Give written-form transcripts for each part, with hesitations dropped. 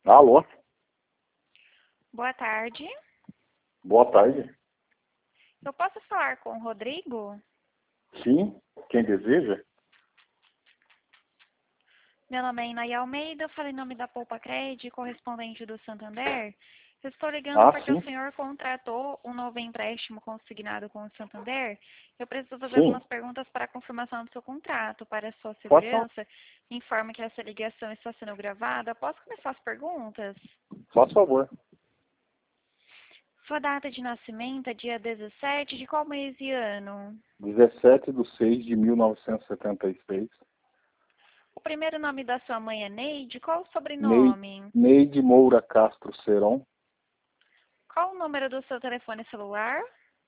Alô? Boa tarde. Boa tarde. Eu posso falar com o Rodrigo? Sim, quem deseja? Meu nome é Inaí Almeida, eu falo em nome da Poupa Cred, correspondente do Santander. Eu estou ligando porque Sim, o senhor contratou um novo empréstimo consignado com o Santander. Eu preciso fazer sim. algumas perguntas para a confirmação do seu contrato. Para a sua Faça, segurança, informe que essa ligação está sendo gravada. Posso começar as perguntas? faça favor. Sua data de nascimento é dia 17 de qual mês e ano? 17/6/1976. O primeiro nome da sua mãe é Neide. Qual o Ney, sobrenome? Neide Moura Castro Seron. Qual o número do seu telefone celular?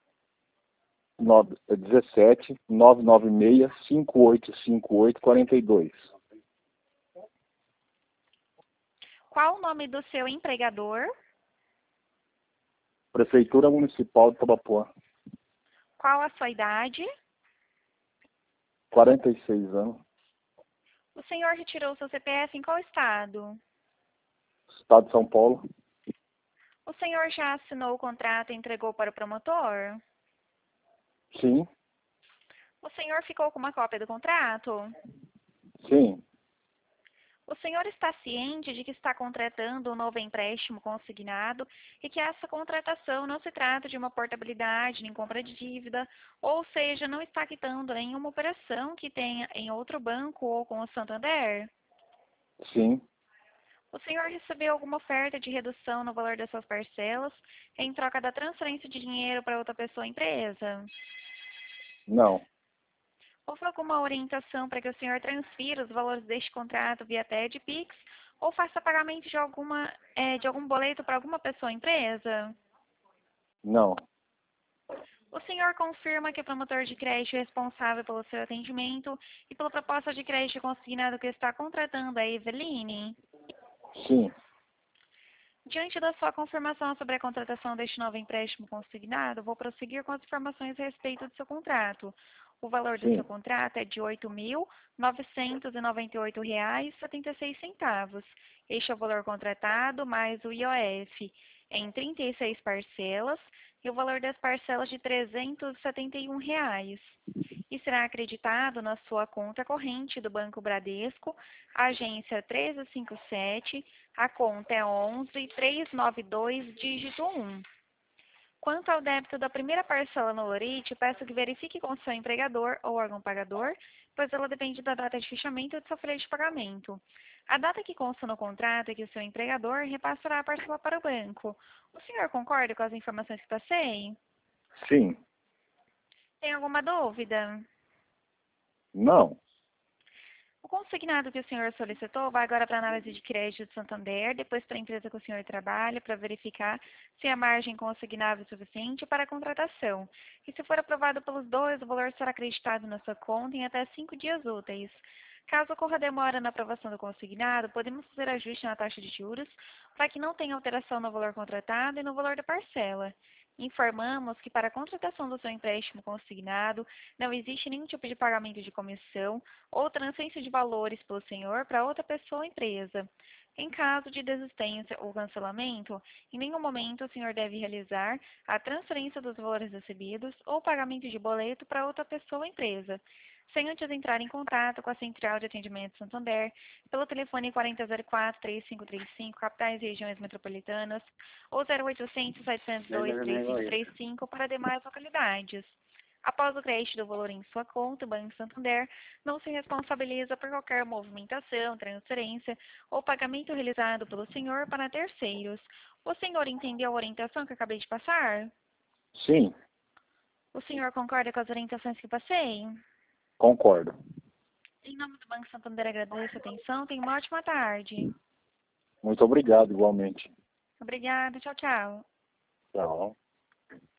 17/996/585842. Qual o nome do seu empregador? Prefeitura Municipal de Tabapuã. Qual a sua idade? 46 anos. O senhor retirou seu CPF em qual estado? Estado de São Paulo. O senhor já assinou o contrato e entregou para o promotor? Sim, O senhor ficou com uma cópia do contrato? sim. O senhor está ciente de que está contratando um novo empréstimo consignado e que essa contratação não se trata de uma portabilidade nem compra de dívida, ou seja, não está quitando nenhuma operação que tenha em outro banco ou com o Santander? Sim. O senhor recebeu alguma oferta de redução no valor das suas parcelas em troca da transferência de dinheiro para outra pessoa ou empresa? Não. Houve alguma orientação para que o senhor transfira os valores deste contrato via TED, Pix ou faça pagamento de algum boleto para alguma pessoa ou empresa? Não. O senhor confirma que o promotor de crédito é responsável pelo seu atendimento e pela proposta de crédito consignado que está contratando a Eveline? Sim. Diante da sua confirmação sobre a contratação deste novo empréstimo consignado, vou prosseguir com as informações a respeito do seu contrato. O valor do seu Sim. contrato é de R$ 8.998,76. Este é o valor contratado, mais o IOF, em 36 parcelas, e o valor das parcelas de R$ 371. E será acreditado na sua conta corrente do Banco Bradesco, agência 1357, a conta é 11.392, dígito 1. Quanto ao débito da primeira parcela no Lorite, peço que verifique com seu empregador ou órgão pagador, pois ela depende da data de fechamento de sua folha de pagamento. A data que consta no contrato é que o seu empregador repassará a parcela para o banco. O senhor concorda com as informações que passei? Sim. Tem alguma dúvida? Não. O consignado que o senhor solicitou vai agora para a análise de crédito de Santander, depois para a empresa que o senhor trabalha, para verificar se a margem consignável é suficiente para a contratação. E se for aprovado pelos dois, o valor será acreditado na sua conta em até 5 dias úteis. Caso ocorra demora na aprovação do consignado, podemos fazer ajuste na taxa de juros para que não tenha alteração no valor contratado e no valor da parcela. Informamos que para a contratação do seu empréstimo consignado, não existe nenhum tipo de pagamento de comissão ou transferência de valores pelo senhor para outra pessoa ou empresa. Em caso de desistência ou cancelamento, em nenhum momento o senhor deve realizar a transferência dos valores recebidos ou pagamento de boleto para outra pessoa ou empresa, sem antes entrar em contato com a Central de Atendimento Santander pelo telefone 4004-3535, capitais e regiões metropolitanas, ou 0800-702-3535 para demais localidades. Após o crédito do valor em sua conta, o Banco Santander não se responsabiliza por qualquer movimentação, transferência ou pagamento realizado pelo senhor para terceiros. O senhor entendeu a orientação que acabei de passar? Sim. O senhor concorda com as orientações que passei? Concordo. Em nome do Banco Santander, agradeço a atenção. Tenha uma ótima tarde. Muito obrigado, igualmente. Obrigada. Tchau, tchau. Tchau.